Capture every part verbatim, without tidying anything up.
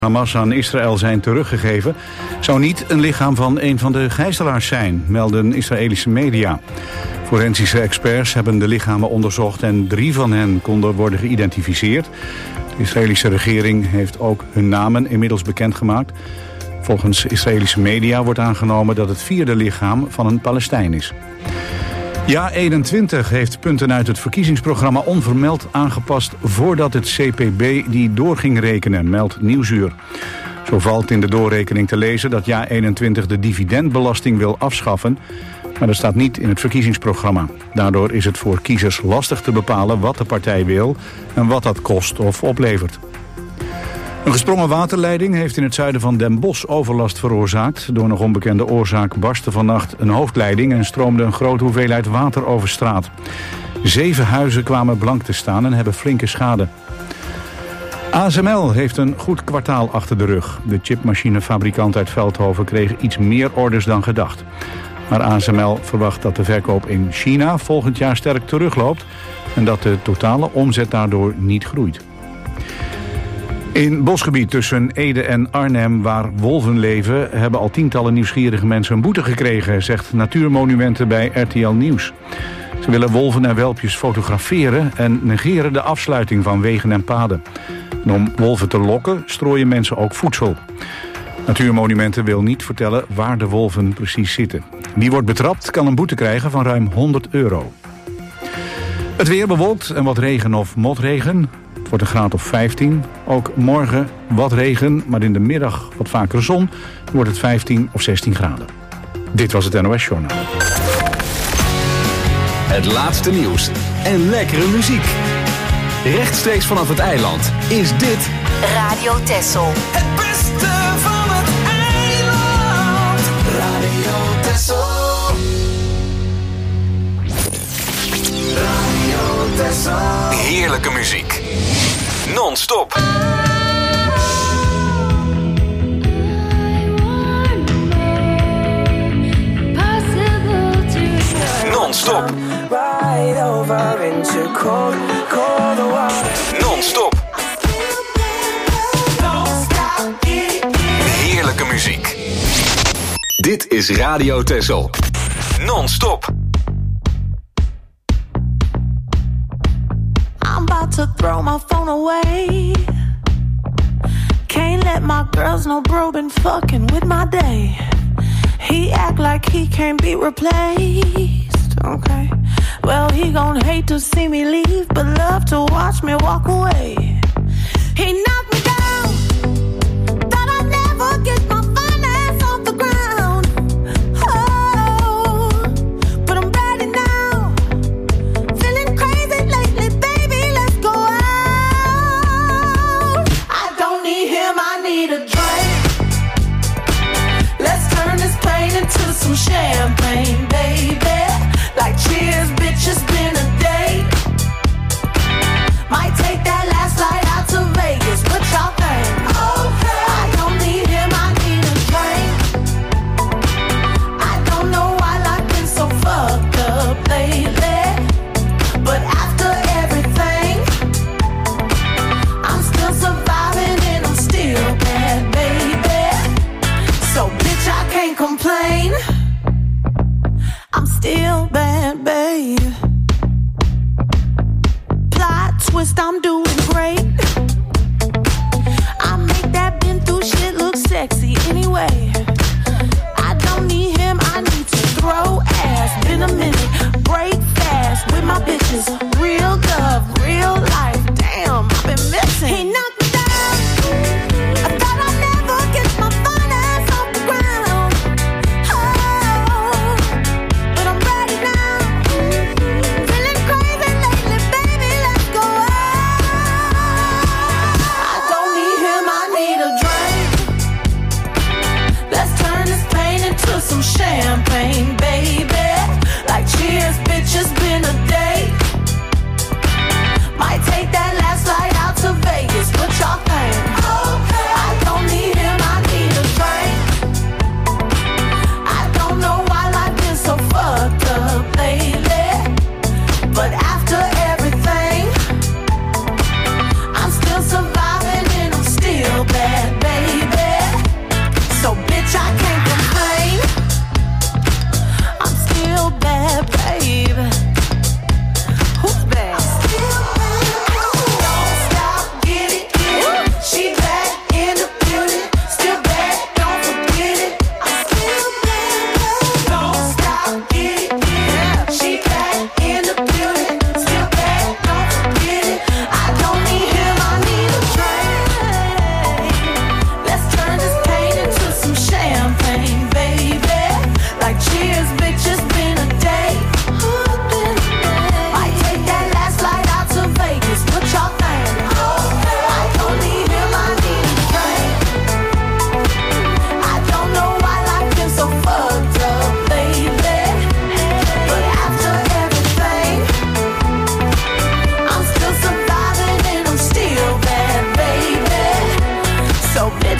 Hamas aan Israël zijn teruggegeven, zou niet een lichaam van een van de gijzelaars zijn, melden Israëlische media. Forensische experts hebben de lichamen onderzocht en drie van hen konden worden geïdentificeerd. De Israëlische regering heeft ook hun namen inmiddels bekendgemaakt. Volgens Israëlische media wordt aangenomen dat het vierde lichaam van een Palestijn is. Ja eenentwintig heeft punten uit het verkiezingsprogramma onvermeld aangepast voordat het C P B die door ging rekenen, meldt Nieuwsuur. Zo valt in de doorrekening te lezen dat Ja eenentwintig de dividendbelasting wil afschaffen, maar dat staat niet in het verkiezingsprogramma. Daardoor is het voor kiezers lastig te bepalen wat de partij wil en wat dat kost of oplevert. Een gesprongen waterleiding heeft in het zuiden van Den Bosch overlast veroorzaakt. Door nog onbekende oorzaak barstte vannacht een hoofdleiding en stroomde een grote hoeveelheid water over straat. Zeven huizen kwamen blank te staan en hebben flinke schade. A S M L heeft een goed kwartaal achter de rug. De chipmachinefabrikant uit Veldhoven kreeg iets meer orders dan gedacht. Maar A S M L verwacht dat de verkoop in China volgend jaar sterk terugloopt en dat de totale omzet daardoor niet groeit. In bosgebied tussen Ede en Arnhem, waar wolven leven, hebben al tientallen nieuwsgierige mensen een boete gekregen, zegt Natuurmonumenten bij R T L Nieuws. Ze willen wolven en welpjes fotograferen en negeren de afsluiting van wegen en paden. En om wolven te lokken strooien mensen ook voedsel. Natuurmonumenten wil niet vertellen waar de wolven precies zitten. Wie wordt betrapt kan een boete krijgen van ruim honderd euro. Het weer bewolkt en wat regen of motregen. Het wordt een graad of vijftien. Ook morgen wat regen, maar in de middag wat vaker zon. Dan wordt het vijftien of zestien graden. Dit was het N O S Journaal. Het laatste nieuws en lekkere muziek. Rechtstreeks vanaf het eiland is dit Radio Texel. Het beste van het eiland. Radio Texel. Radio Texel. heerlijke muziek. Non-stop. Non-stop. Right over into cold, cold water. Non-stop. Heerlijke muziek. Dit is Radio Texel. Non-stop. I'm about to throw my phone away. Can't let my girls know bro been fucking with my day. He act like he can't be replaced. Okay, well he gon' hate to see me leave, but love to watch me walk away. He knocked me down, thought I'd never get my finance off the ground. Oh, but I'm ready now, feeling crazy lately, baby, let's go out. I don't need him, I need a drink. Let's turn this pain into some champagne, baby. Like cheers, bitch, it's been a day. Might take that last flight out to Vegas. What y'all think? Okay. I don't need him, I need a drink. I don't know why life been so fucked up lately, but after everything, I'm still surviving and I'm still bad, baby. So bitch, I can't complain. I'm still bad, babe. Plot twist, I'm doing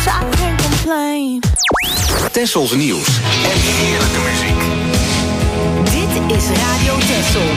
much, I can't complain. Tessels nieuws en heerlijke muziek. Dit is Radio Tessel.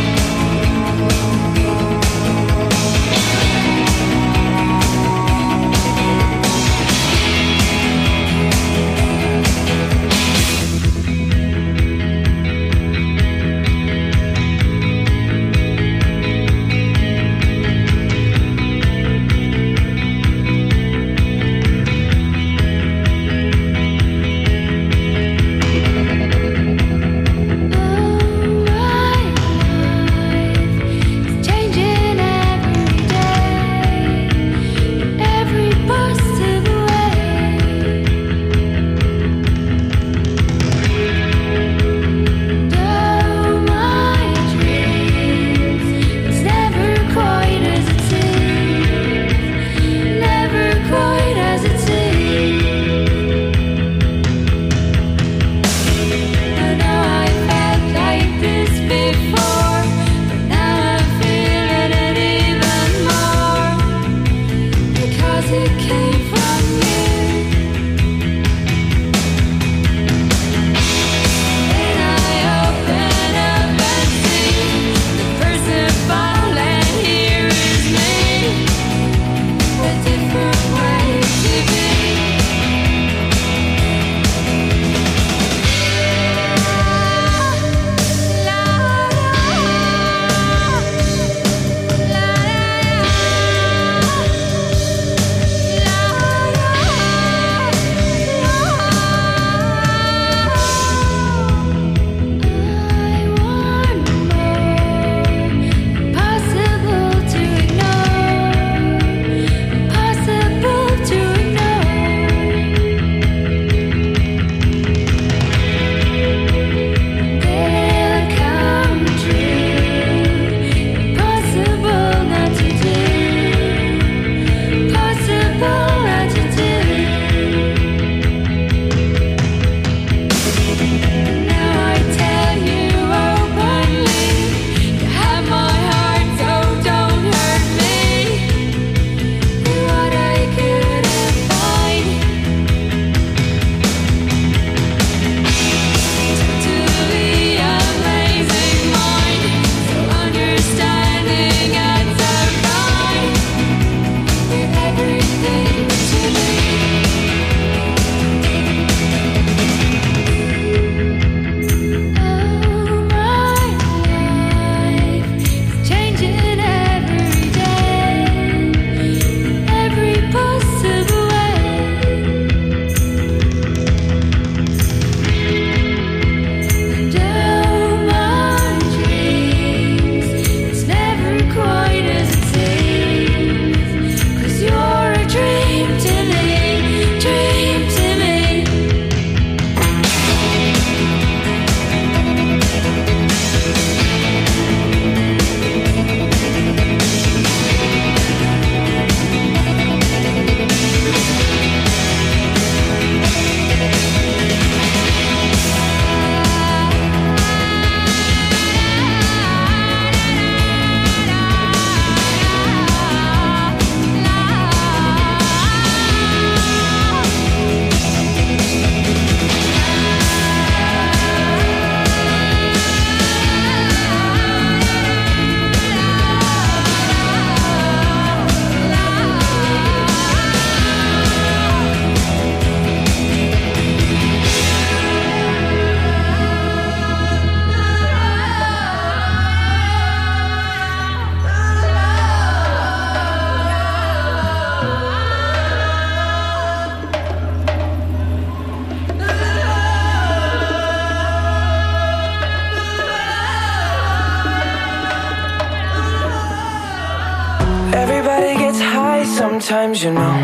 sometimes, you know.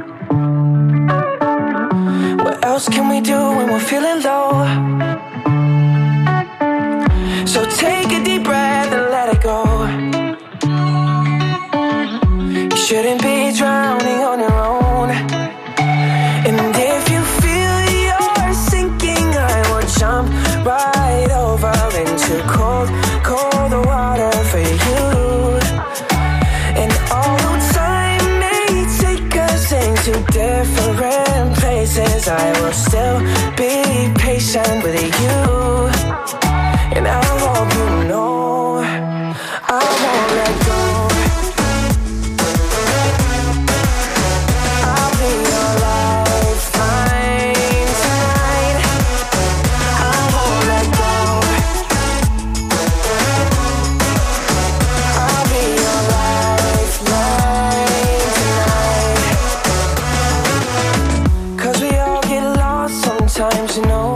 What else can we do when we're feeling low? So take a deep breath and let it go. You shouldn't be drowning on your own. And if you feel you're sinking, I will jump right over into cold, cold water for you. And although time may take us into different places, I will still be patient with you. And I hope you know I won't let go. I'll be your lifeline tonight. I won't let go. I'll be your lifeline tonight. 'Cause we all get lost sometimes, you know.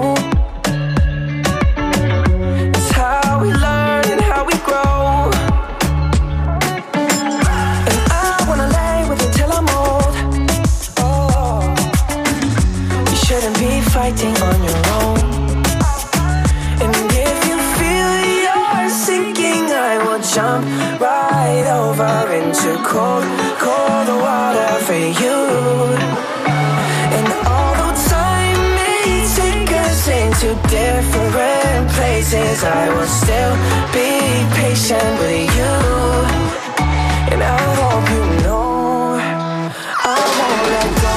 Fighting on your own. And if you feel you're sinking, I will jump right over into cold, cold water for you. And although time may take us into different places, I will still be patient with you. And I hope you know I won't let go.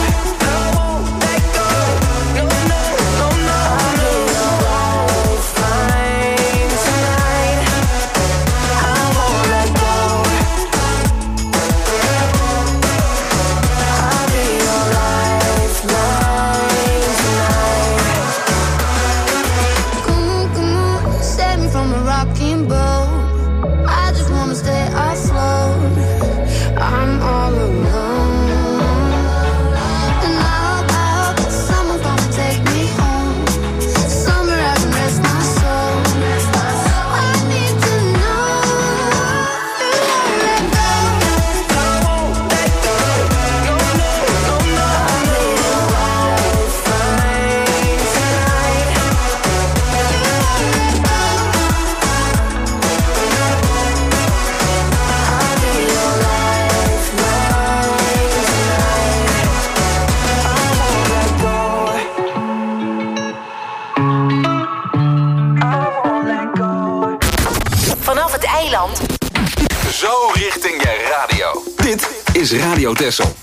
Zo richting je radio. Dit is Radio Texel.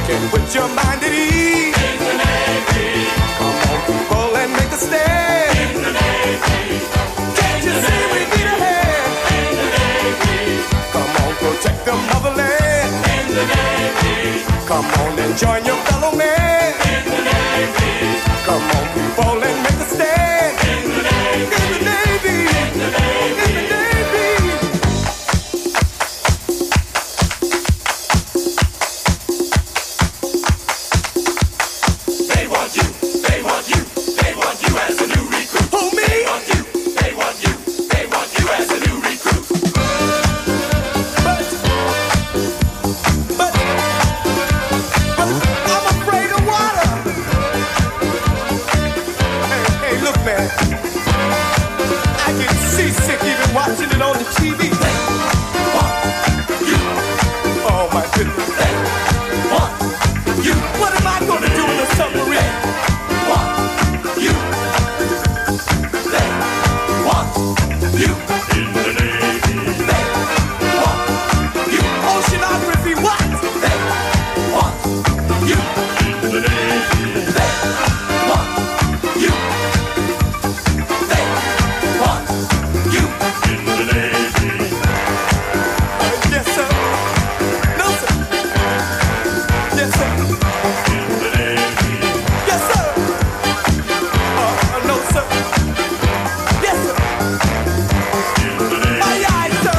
can put your mind at ease. In the Navy. Come on, people, and make a stand. In the Navy. Can't you see we need a hand? In the Navy. Come on, protect the motherland. In the Navy. Come on and join your fellow man. In the Navy. Come on, people, and make a stand. In the Navy. In the Navy. In the Navy. In the Navy. Watching it on the T V. They want you. Oh my goodness. They want you. What am I gonna do in the submarine? They want you. They want you. In the Navy. They want you. Oceanography, what? They want you. In the Navy. They want you. They want you. Yes, sir. No, sir. Yes, sir. In the Navy. Yes, sir. Uh, no, sir. Yes, sir. In the Navy. Aye, aye, sir.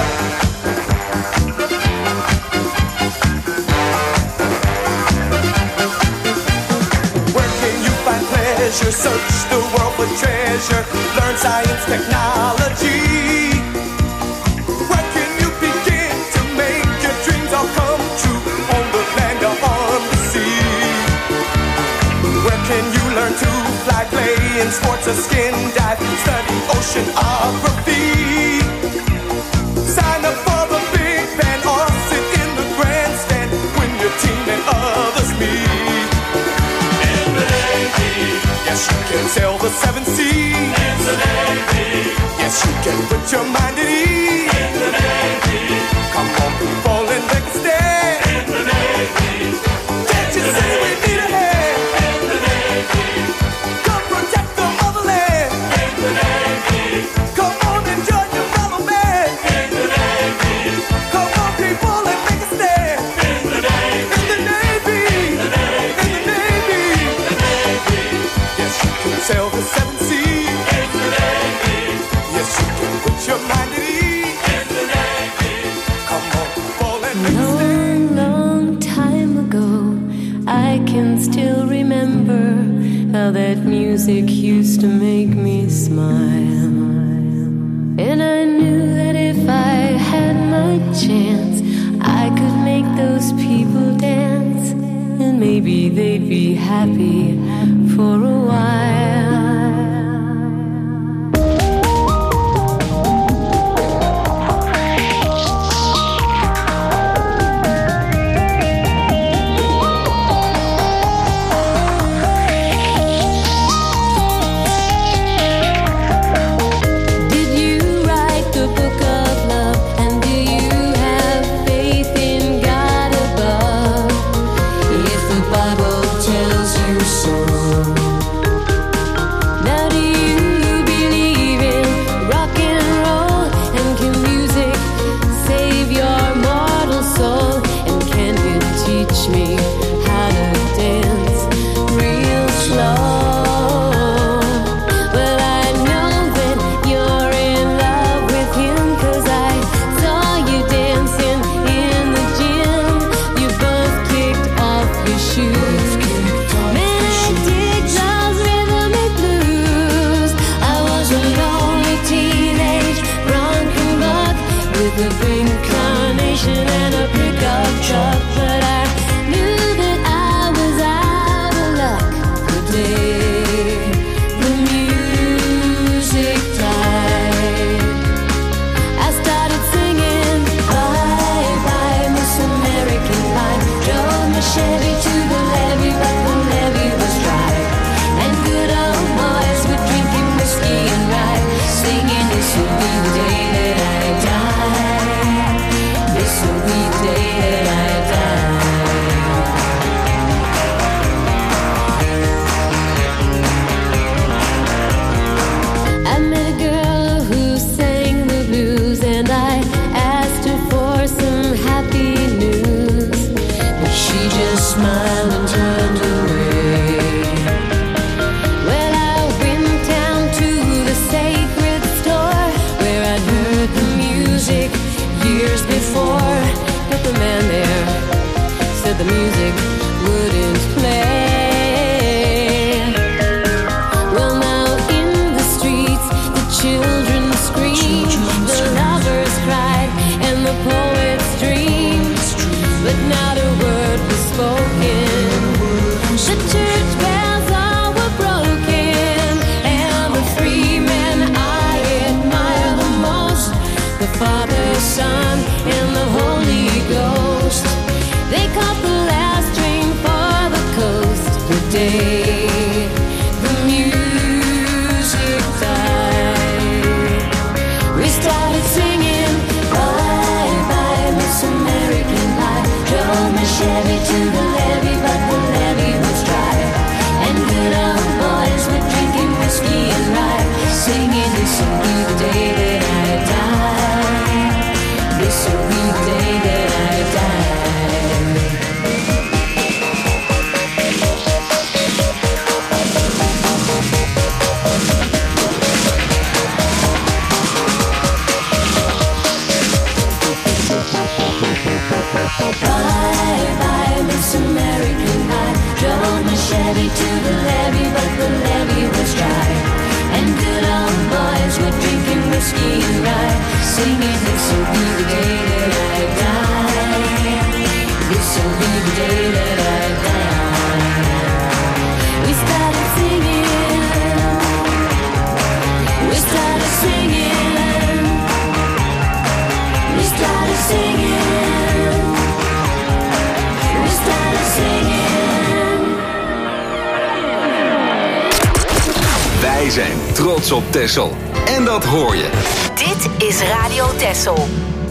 Where can you find pleasure? Search the world for treasure. Learn science, technology. To fly, play in sports or skin dive, study oceanography. Sign up for the Big Band or sit in the grandstand when your team and others meet. In the Navy. Yes, you can sail the seven seas. In the Navy. Yes, you can put your mind at ease. In the Navy. Come on, people, and make a stand. In the Navy. Can't you see we need a hand? Come protect the motherland. In the Navy. Come on and join your fellow man. In the Navy. Come on, people, and make a stand. In the Navy. In the Navy. In the Navy. In the Navy. In the Navy. Yes, you can sail the seven seas. In the Navy. Yes, you can put your mind at ease. In the Navy. Come on, people, and make a stand. Long, long time ago, I can still remember how that music used to make me smile. And I knew that if I had my chance, I could make those people dance. And maybe they'd be happy for a while. Bible tells you so. smiled and turned away. Well, I went down to the sacred store where I'd heard the music years before, but the man there said the music wouldn't play. Well, now in the streets the children screamed, the lovers cried, and the poets dreamed, but not a word was spoken. The church bells all were broken, and the three men I admire the most, the Father, Son, and the Holy Ghost, they caught the last train for the coast. The day the music died, we started singing bye bye Miss American Pie. Drove my Chevy to the levee, but the levee was dry, and good old boys were drinking whiskey and rye, singing this will be the day that I die, this will be the day that I die. Bye bye Miss American Pie. Drove my Chevy to the levee, but the levee was dry, and good old boys were drinking whiskey and rye, singing this will be the day that I die, this will be the day that I die. We started singing, we started singing, we started singing, we started singing. Wij zijn trots op Texel. En dat hoor je. Dit is Radio Texel.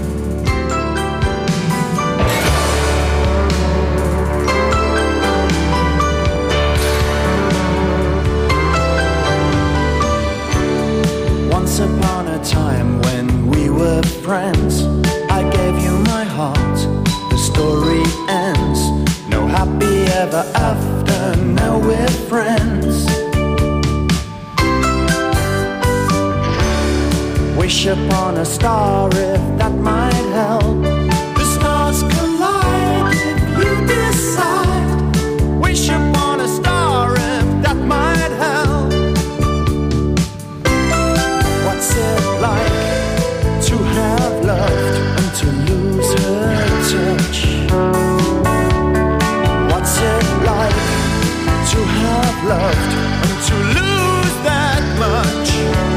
Once upon a time when we were friends, I gave you my heart, the story ends. No happy ever after, now we're friends. Wish upon a star if that might help. The stars collide if you decide. Wish upon a star if that might help. What's it like to have loved and to lose her touch? What's it like to have loved and to lose that much?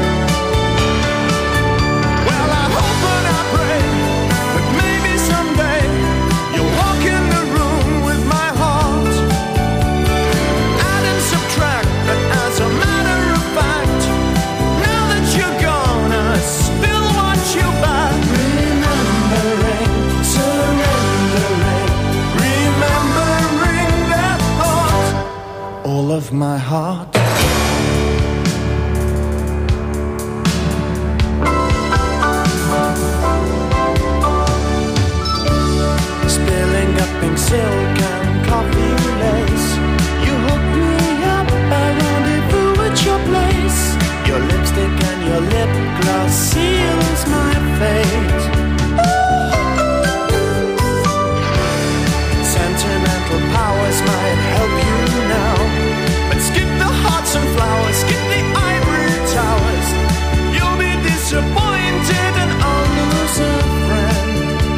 Well, I hope and I pray that maybe someday you'll walk in the room with my heart. Add and subtract, but as a matter of fact, now that you're gone, I still want you back. Remembering, surrendering, remembering that thought, all of my heart. Spilling up pink silk and coffee lace, you hooked me up, I rendezvous at your place. Your lipstick and your lip gloss seals my fate. Sentimental powers might help you now, but skip the hearts and flowers, skip the ivory towers. You'll be disappointed and I'll lose a friend.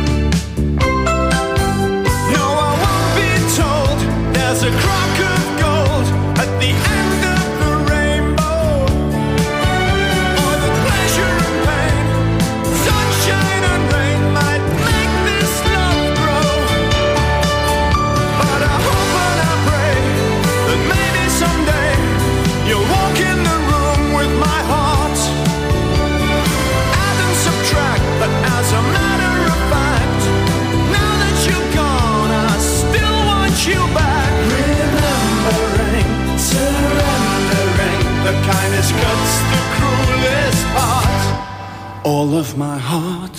No, I won't be told there's a crock of gold at the end of the rainbow, or the pleasure and pain, sunshine and rain might make this love grow. But I hope and I pray that maybe someday you'll walk in the room with my heart. Add and subtract, but as a matter of fact, now that you're gone, I still want you back. Remembering, surrendering, the kindest cuts the cruelest part, all of my heart.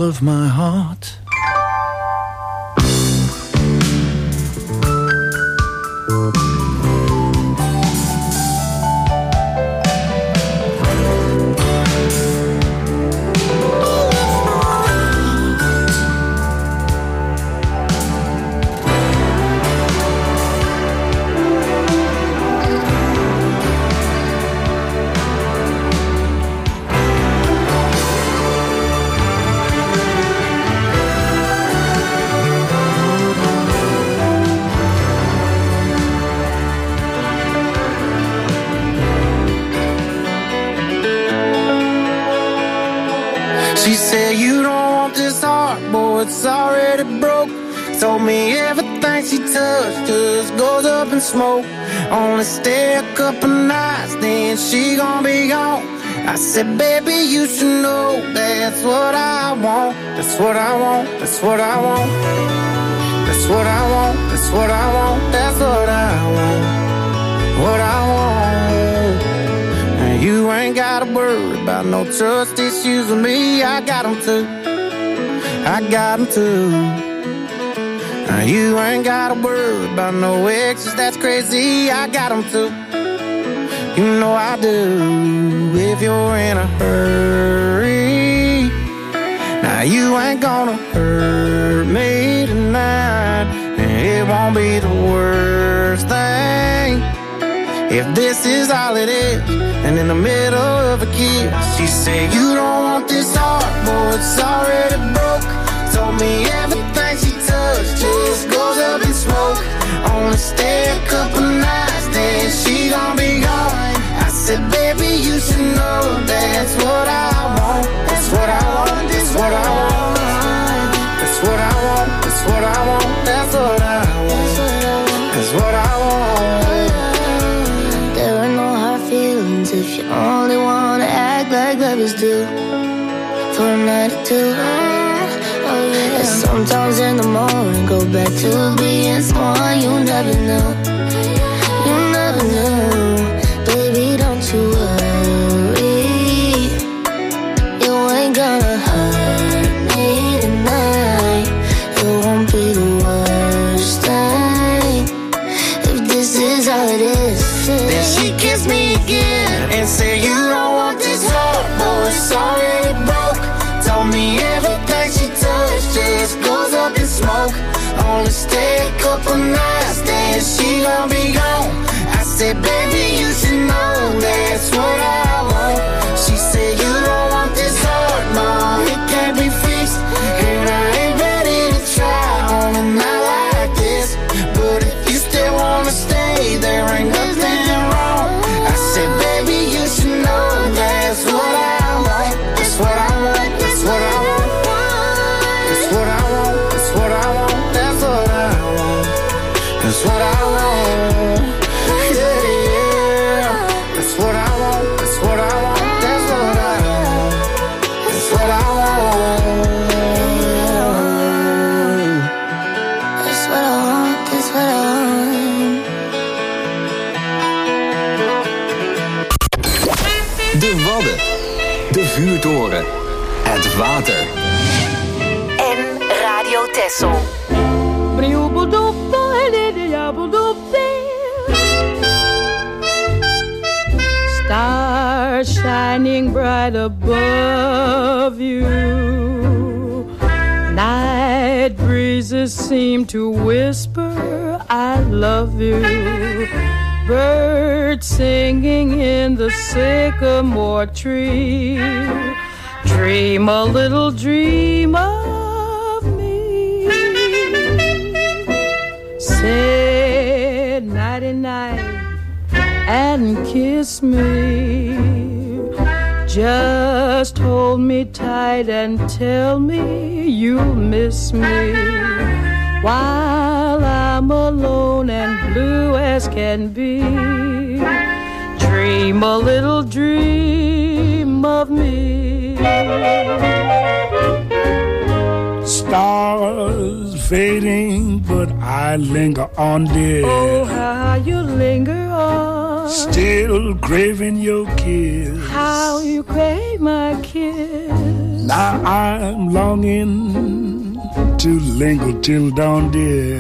of my heart. She said you don't want this heart, boy, it's already broke. Told me everything she touched just goes up in smoke. Only stay a couple nights, then she gon' be gone. I said, baby, you should know that's what I want. That's what I want, that's what I want. That's what I want, that's what I want. That's what I want, what I want. And you ain't gotta worry about no trust issues with me. I got them too, I got them too. Now you ain't gotta worry about no exes, that's crazy. I got them too, you know I do. If you're in a hurry, now you ain't gonna hurt me tonight. And it won't be the worst thing if this is all it is. And in the middle of a kiss, she said you don't want this heart, boy, it's already broke. Told me everything she touched just goes up in smoke. Only stay a couple nights, then she gon' be gone. I said, baby, you should know that's what I want. That's what I want, that's what I want. That's what I want, that's what I want. That's what I want, that's what I want. There are no hard feelings if you only wanna act like lovers do. For a night or two, oh yeah. And sometimes in the morning go back to being someone you never knew. You never knew. Baby, don't you worry, you ain't gonna hurt me tonight. It won't be the worst thing if this is all it is. Then she kissed me again and said you don't want this heart, boy, it's already broke. Told me everything she touched just goes up in smoke. Only stay a couple nights, then she gon' be gone. I said, baby, you should know that's what I want. She said you don't want this heart, no, it can't be fixed. And I ain't ready to try on a night like this. But if you still wanna stay, there ain't nothing wrong. I said, baby, you should know that's what I want. That's what I want, that's what I want. That's what I want, that's what I want. That's what I want, that's what I want. Yeah, yeah. That's what I want, that's what I want. That's what I want, that's what I want. That's what I want, that's what I want. De Wadden, de vuurtoren, het water. En Radio Texel. Stars shining bright above you. Night breezes seem to whisper, I love you. Birds singing in the sycamore tree. Dream a little dream of me. Say nighty-night and kiss me. Just hold me tight and tell me you miss me. While I'm alone and blue as can be. Dream a little dream of me. Stars fading, but I linger on, dear. Oh, how you linger on. Still craving your kiss. How you crave my kiss. Now I'm longing to linger till dawn, dear.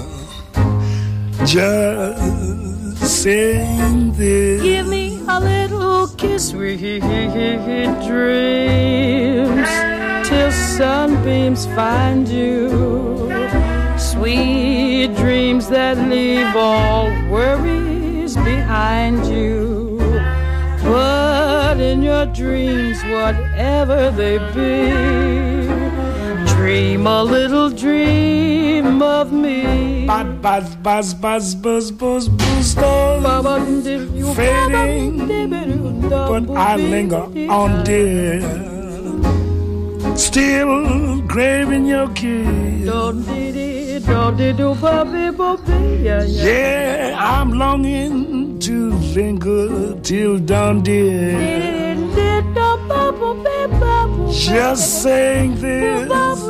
Just saying this. Give me a little kiss, sweet dreams, till sunbeams find you. Sweet dreams that leave all worries behind you. But in your dreams, whatever they be, dream a little dream of me. Buzz, buzz, buzz, buzz, buzz, buzz, buzz, buzz, fading, but I linger on, dear. Still craving your kiss. Yeah, I'm longing to linger till dawn, dear. Just saying this.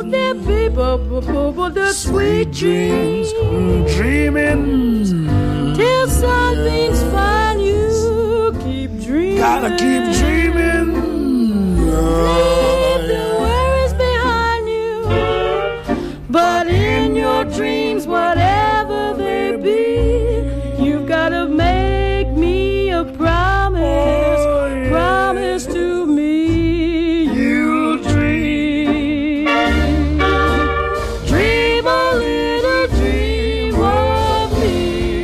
Sweet dreams, dreaming till sunbeams find you. Keep dreaming. Gotta keep dreaming. Leave the worries behind you. But in your dreams, whatever they be, you've gotta make me a promise. Oh, yeah. Promise to me you'll dream. Dream a little dream of me.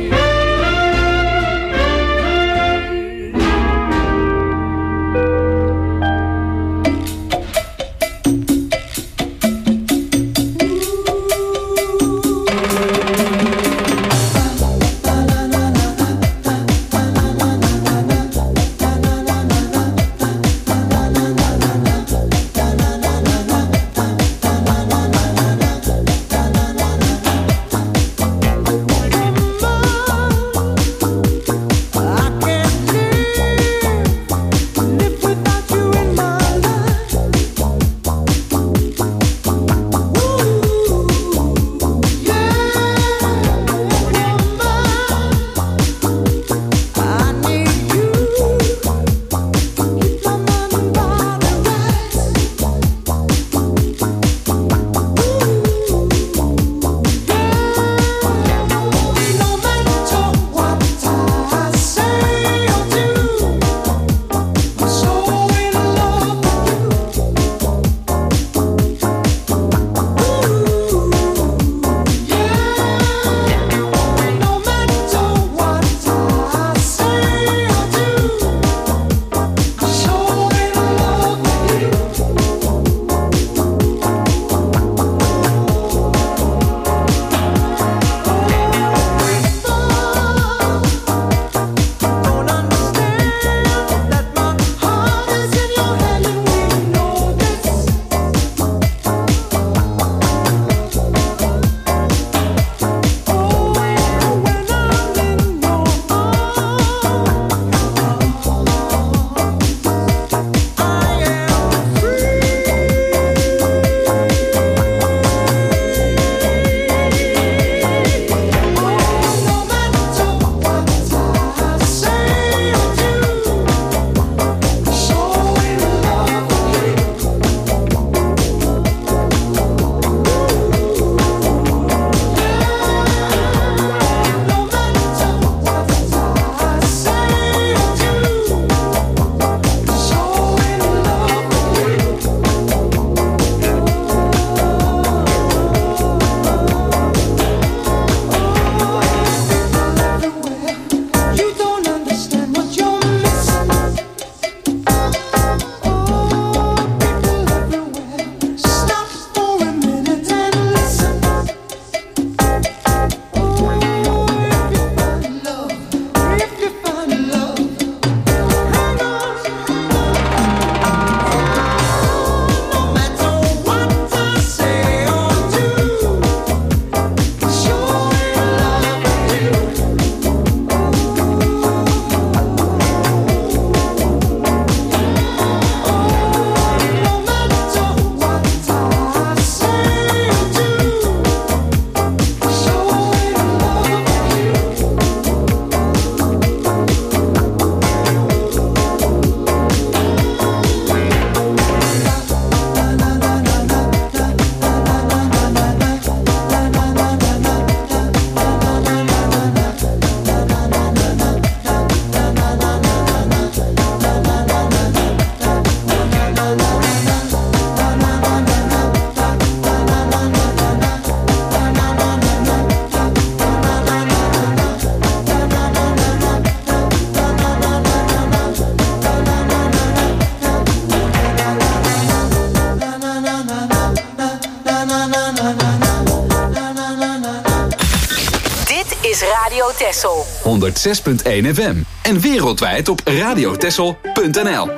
Texel. honderdzes punt één F M. En wereldwijd op radiotexel punt n l.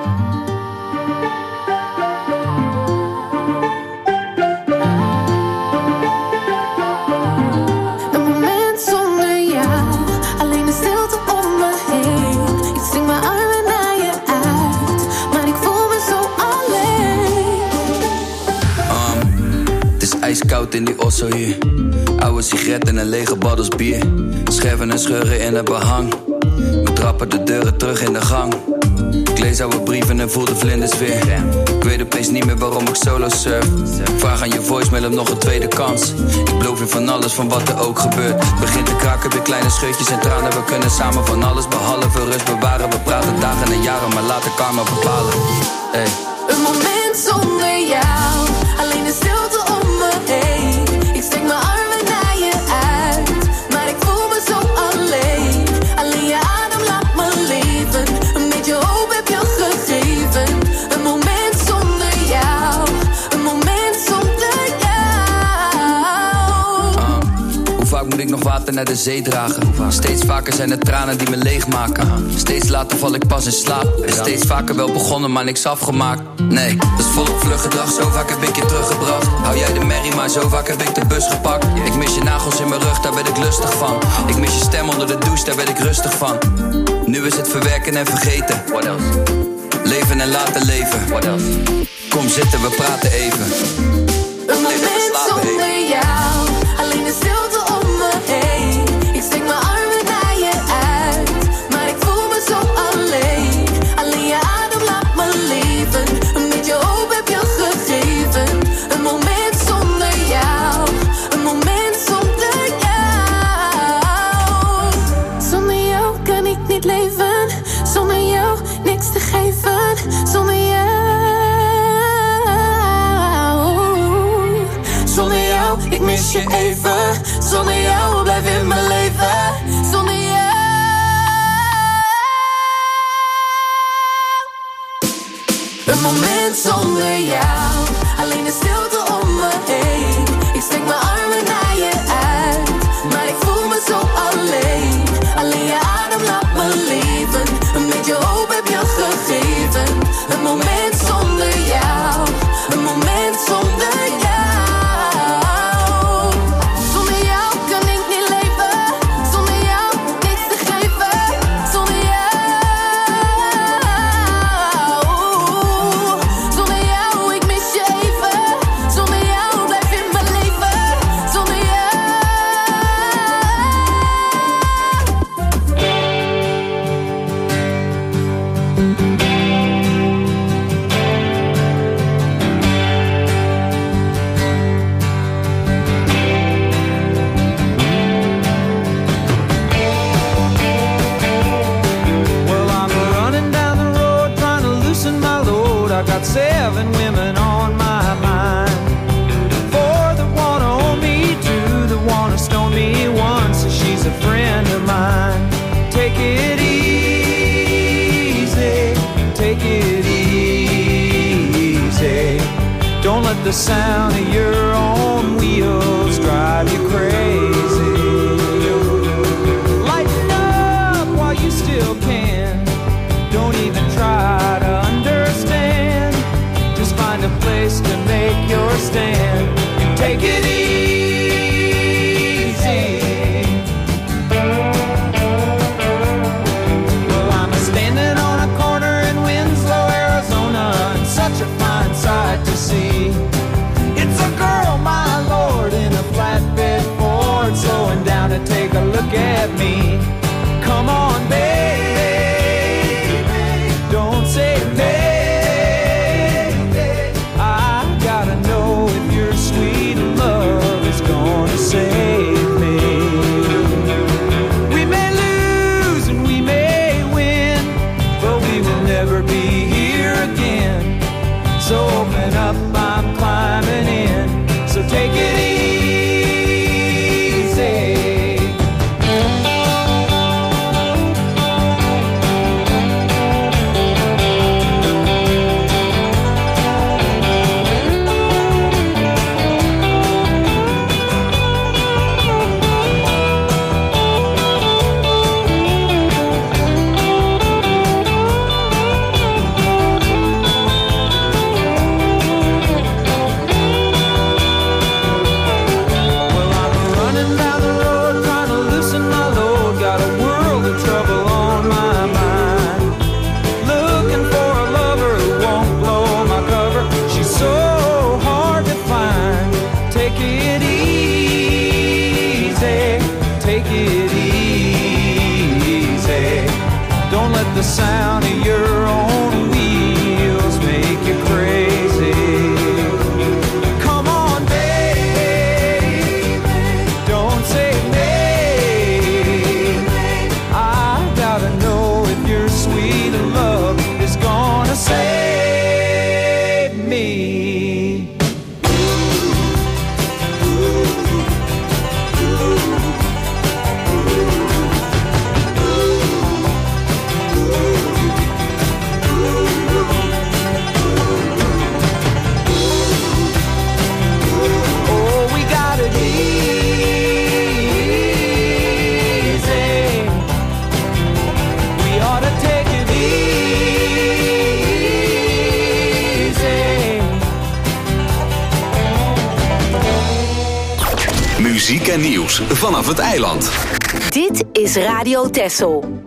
Ijskoud in die osso hier. Oude sigaret en een lege baddels bier. Scherven en scheuren in het behang. We trappen de deuren terug in de gang. Ik lees oude brieven en voel de vlinders weer. Ik weet opeens niet meer waarom ik solo surf. Vraag aan je voicemail om nog een tweede kans. Ik beloof je van alles, van wat er ook gebeurt. Begint te kraken, weer kleine scheutjes en tranen. We kunnen samen van alles behalve rust bewaren. We praten dagen en jaren, maar laten karma bepalen. Hey. Een moment zonder jou, alleen de stilte om me heen. Ik steek mijn armen naar je uit, maar ik voel me zo alleen. Alleen je adem laat me leven, een beetje hoop heb je gegeven. Een moment zonder jou, een moment zonder jou. uh, Hoe vaak moet ik nog water naar de zee dragen? Steeds vaker zijn het tranen die me leegmaken. Steeds later val ik pas in slaap. En steeds vaker wel begonnen, maar niks afgemaakt. Nee, dat is volop vlug gedrag. Zo vaak heb ik je teruggebracht. Hou jij de merrie, maar zo vaak heb ik de bus gepakt. Ik mis je nagels in mijn rug, daar werd ik lustig van. Ik mis je stem onder de douche, daar werd ik rustig van. Nu is het verwerken en vergeten. What else? Leven en laten leven. What else? Kom zitten, we praten even. Een moment zonder jou, alleen de stilte om me heen. Ik steek mijn armen naar je uit, maar ik voel me zo alleen. Alleen je adem laat me leven, een beetje hoop heb je gegeven. Een moment zonder jou, een moment zonder jou. Zonder jou kan ik niet leven, zonder jou niks te geven. Zonder jou, zonder jou, ik mis je even. Zonder jou blijf in mijn leven. Zonder jou. Een moment zonder jou, alleen de stilte om me heen. Ik steek mijn armen naar je uit, maar ik voel me zo alleen. Alleen je adem laat me leven, een beetje hoop heb je gegeven. Een moment zonder jou, een moment zonder jou. Zonder jou kan ik niet leven, zonder jou niks te geven. Zonder jou, zonder jou, ik mis je even. Zonder jou blijf in mijn leven. Zonder jou. Well, I'm running down the road trying to loosen my load. I got seven women on my mind. Four that wanna own me, two that wanna stone me, one says she's a friend of mine. Take it easy, take it easy. Don't let the sound of your own wheels drive you crazy. Lighten up while you still can. Don't even try to understand. Just find a place to make your stand and take it easy. Well, I'm standing on a corner in Winslow, Arizona, and such a fine sight to see. It's a girl, my lord, in a flatbed Ford, slowing down to take a look at me. Come on, baby, don't say maybe. I gotta know if your sweet love is gonna save me. We may lose and we may win, but we will never be here again. So open up, I'm climbing in. So take it easy. Muziek en nieuws vanaf het eiland. Dit is Radio Texel.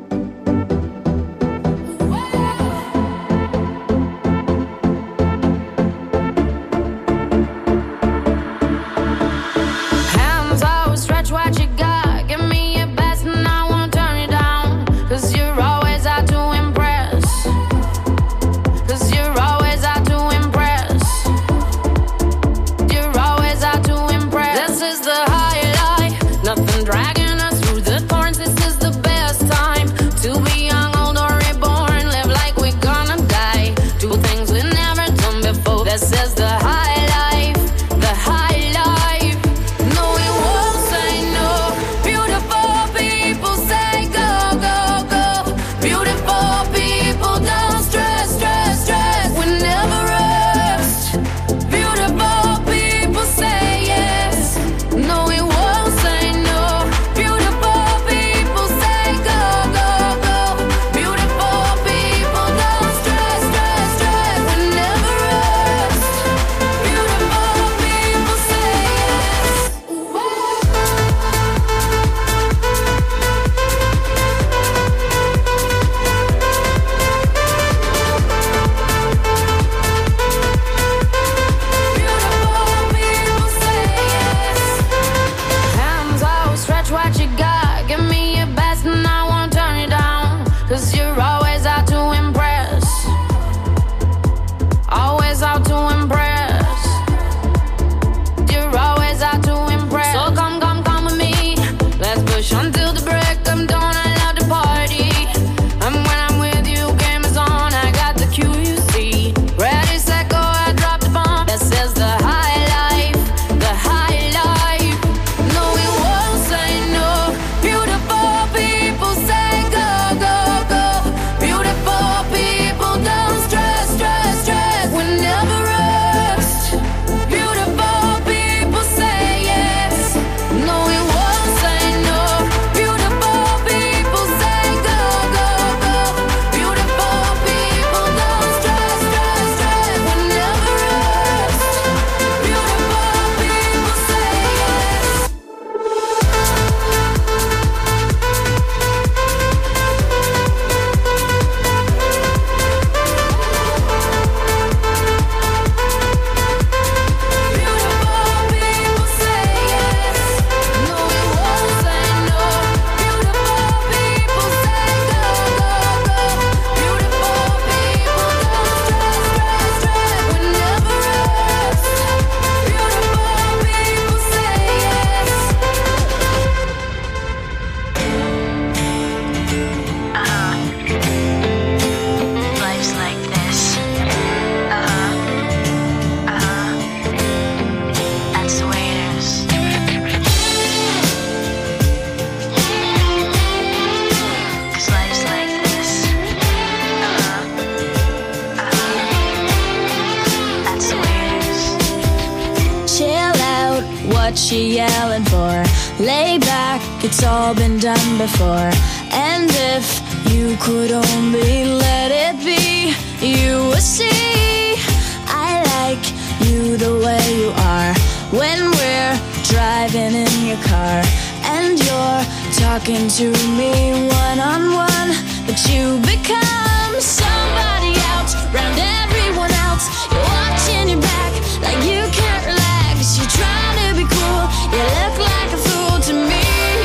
she yelling for? Lay back, it's all been done before. And if you could only let it be, you would see I like you the way you are. When we're driving in your car and you're talking to me one-on-one, but you become somebody else round everyone else. You're watching your back like you can't relax. You're trying to be cool, you look like a fool to me.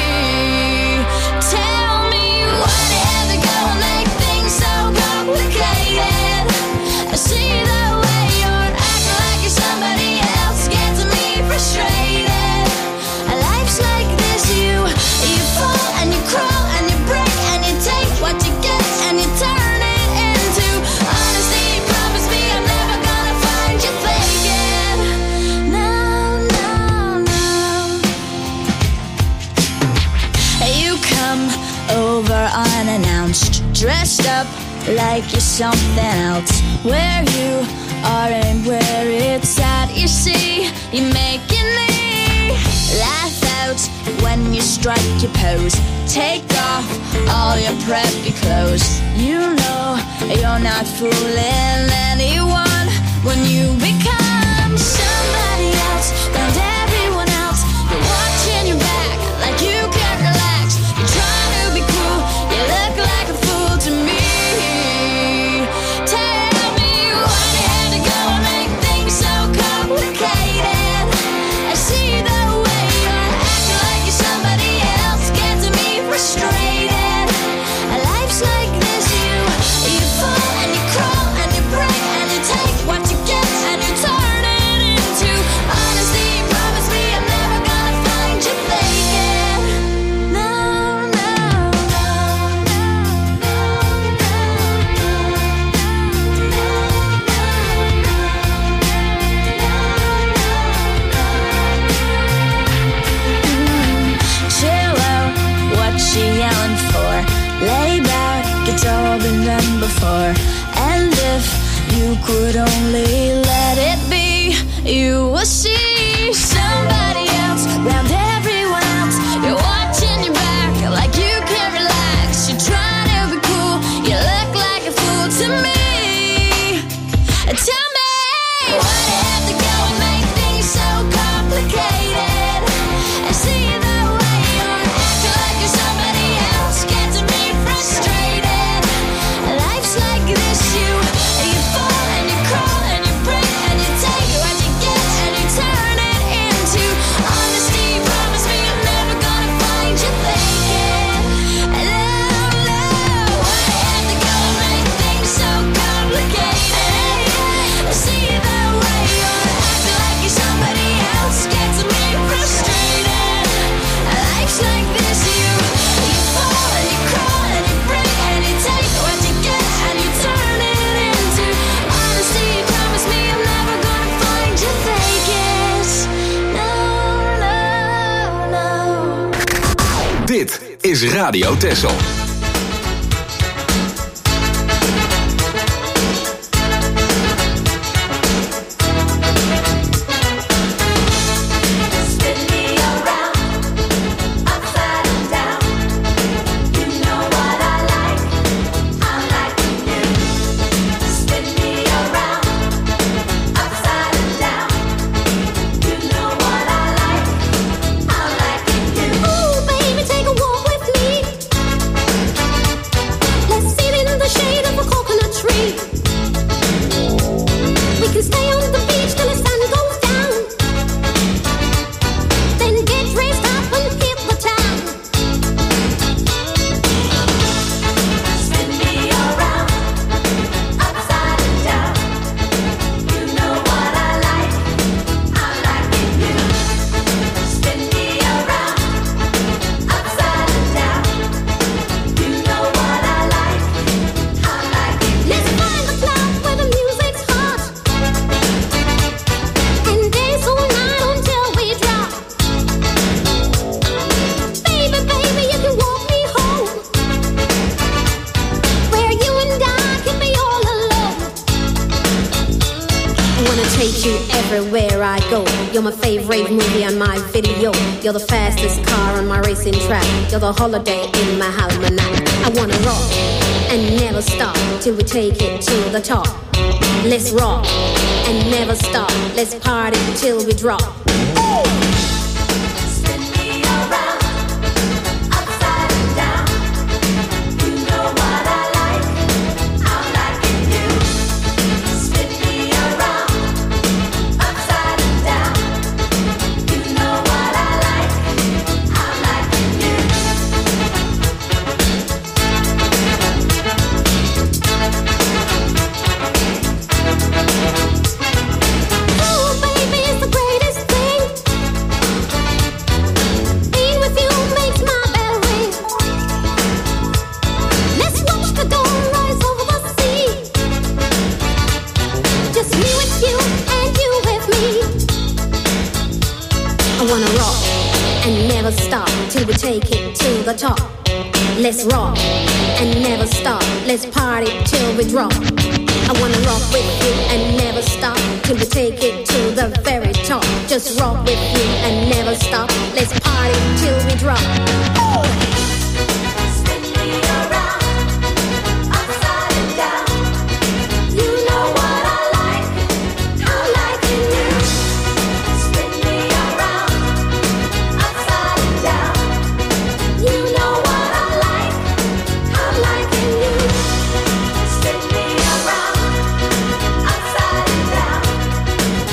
Tell me why the hell they gonna make things so complicated. I see the way you're acting like you're somebody else, gets me frustrated. Life's like this, you you fall and you crawl and you break and you take what you get and you turn it into honesty. Promise me I'm never gonna find you faking. No, no, no. You come over unannounced, dressed up like you're something else. Where you are and where it's at, you see, you're making me laugh out when you strike your pose. Take off all your preppy clothes. You know you're not fooling anyone when you become somebody else, and everyone else. You're watching your you could only let it be, you will see somebody else round everyone else. You're watching your back like you can't relax. You're trying to be cool, you look like a fool to me. Tell me, why do you have to go and make things so complicated? And see the way you're acting like you're somebody else, getting me frustrated. Life's like this, you you fall and you crawl and you break and you take what you get and you turn it into honesty. Promise me I'm never gonna find you faking. No, no, why do you have to go and make things so complicated? See the way you're acting like you're somebody else, gets me frustrated. Life's like this, you you fall and you crawl and you break and you take what you get and you turn it into honesty. Promise me I'm never gonna find you faking. No, no, no. Dit is Radio Texel. You're my favorite movie on my video. You're the fastest car on my racing track. You're the holiday in my almanac. I wanna rock and never stop till we take it to the top. Let's rock and never stop. Let's party till we drop. Let's rock and never stop. Let's party till we drop. I wanna rock with you and never stop till we take it to the very top. Just rock with you and never stop. Let's party till we drop. Oh!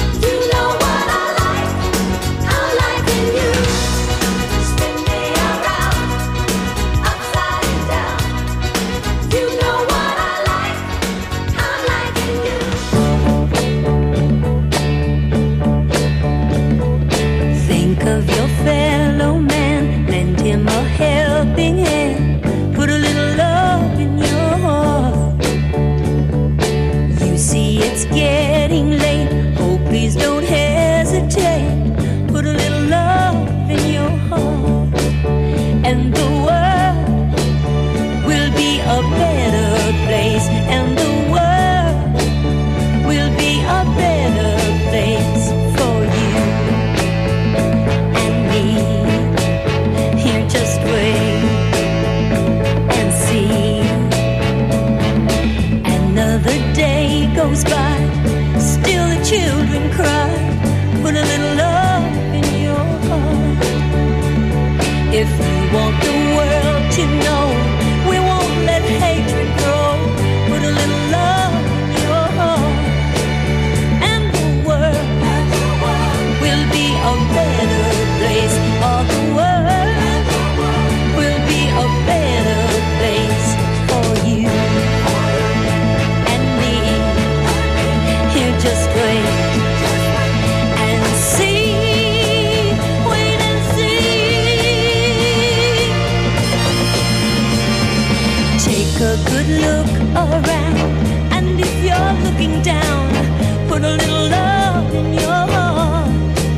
Around. goes by, still the children cry. Put a little love in your heart. If you want the world to know, we won't let hatred grow. Put a little love in your heart, and the world will be a better place. All the world will be a better place for you and me. You just wait and see, wait and see. Take a good look around, and if you're looking down, put a little love in your heart.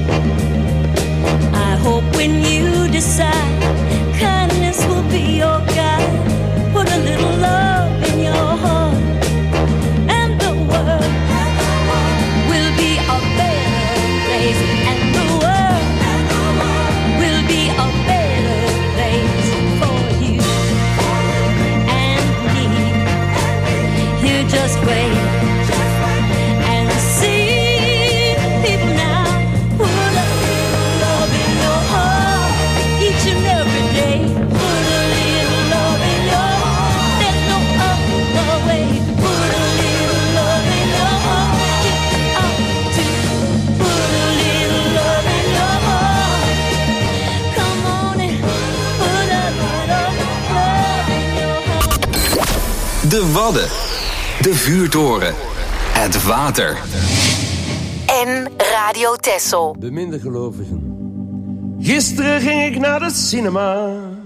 I hope when you decide, kindness will be your guide. Put a little love in your heart, and the world will be a better place. And the world will be a better place for you and me. You just wait and see. People now, put a little love in your heart each and every day. Put a little love in your heart. There's no other way. Put a little love in your heart. Get up to put a little love in your heart. Come on and put a little love in your heart. De Wadden. De vuurtoren. Het water. En Radio Texel. Beminde gelovigen. Gisteren ging ik naar de cinema.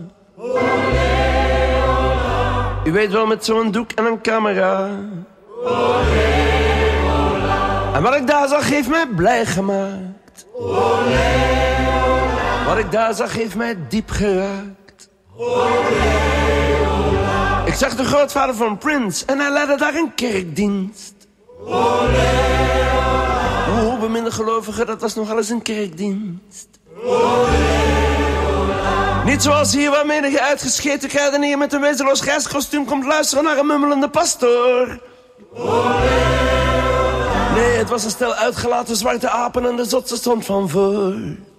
U weet wel, met zo'n doek en een camera. En wat ik daar zag heeft mij blij gemaakt. Wat ik daar zag heeft mij diep geraakt. Ik zag de grootvader van Prince en hij leidde daar een kerkdienst. Oh, beminde gelovigen, dat was nogal eens een kerkdienst. Niet zoals hier waar menige uitgescheten kruidenier met een wezenloos grijskostuum komt luisteren naar een mummelende pastoor. Nee, het was een stel uitgelaten zwarte apen en de zotse stond van voor.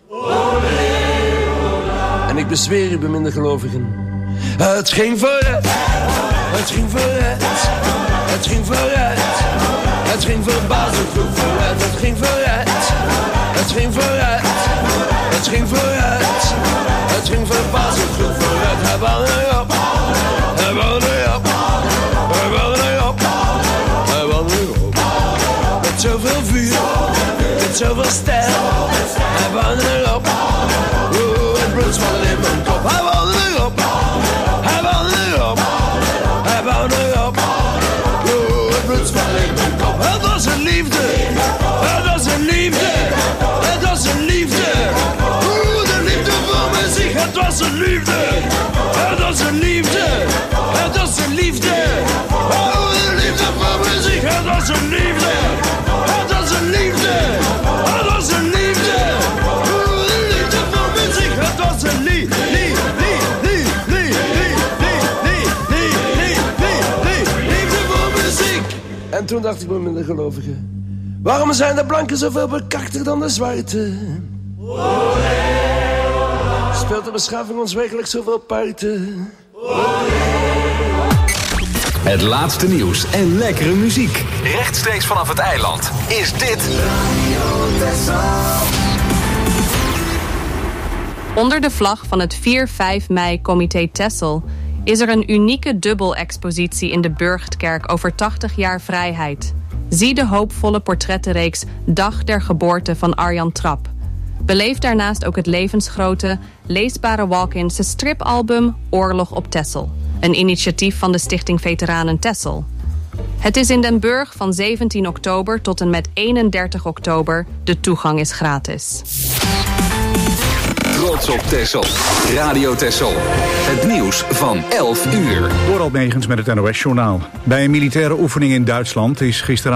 En ik bezweer u, beminde gelovigen, het ging vooruit, het ging vooruit, het ging vooruit, het ging verbazend goed vooruit, het ging vooruit, het ging vooruit, het ging vooruit, het ging verbazend goed vooruit. Hij wou erop, hij wou erop, hij wou erop, hij wou erop. Met zoveel vuur, met zoveel stijl, hij wou erop. Oeh, het bloed zwallen in mijn kop. Hij wou erop, hij wou erop, hij wou erop. Oeh, het bloed zwallen in mijn kop. Het was een liefde, het was een liefde, het was een liefde. Oeh, de liefde voor muziek. Het was een liefde, het was een liefde, het was een liefde. Oh, de liefde voor muziek. Het was een liefde, het was een liefde, het was een liefde. Oeh, de liefde voor muziek. Het was een liefde, liefde, liefde, liefde, liefde, liefde voor muziek. En toen dacht ik bij mijn gelovigen, waarom zijn de blanken zoveel bekakter dan de zwarte? Speelt de beschaving ons werkelijk zoveel parten? Het laatste nieuws en lekkere muziek. Rechtstreeks vanaf het eiland is dit Onder de vlag van het vier vijf mei Comité Texel is er een unieke dubbelexpositie in de Burchtkerk over tachtig jaar vrijheid. Zie de hoopvolle portrettenreeks Dag der Geboorte van Arjan Trap. Beleef daarnaast ook het levensgrote, leesbare walk-ins stripalbum Oorlog op Texel. Een initiatief van de Stichting Veteranen Texel. Het is in Den Burg van zeventien oktober tot en met eenendertig oktober. De toegang is gratis. Trots op Texel. Radio Texel. Het nieuws van elf uur. Dorald Megens met het N O S-journaal. Bij een militaire oefening in Duitsland is gisteren